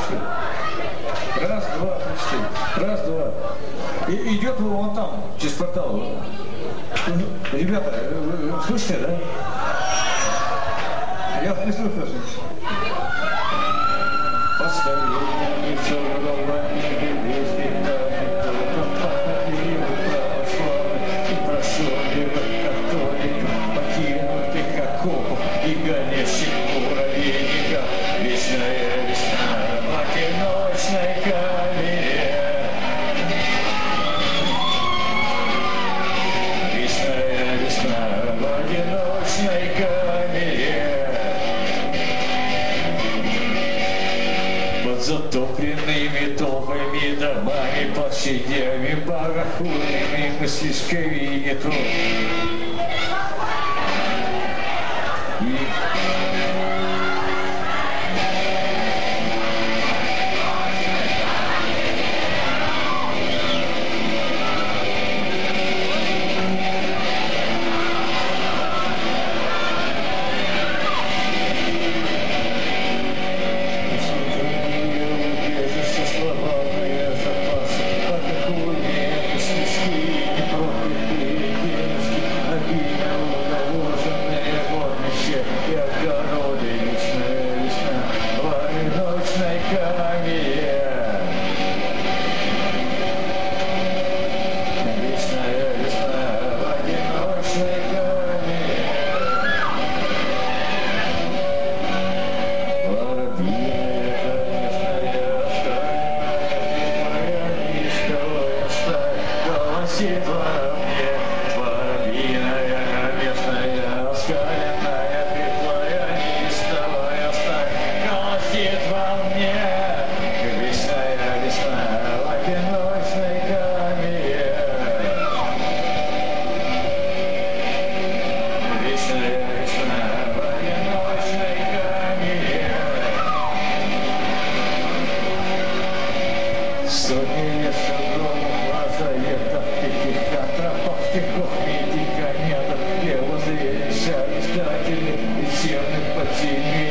четыре. Раз, два, три, четыре. Раз, два. И идет вон там, через портал. Ребята, вы слышите, да? Я не слышу. Поставили все головами, везде и просовливать католиков, покинутых окопов и гонящих муравейников. Вечная весна в одиночной камере. Вечная весна в одиночной камере. Под затопленными толпами домами, площадями, барахольными мыслишками и нету. Медикаментов, где возле решали статили и темных подземелья.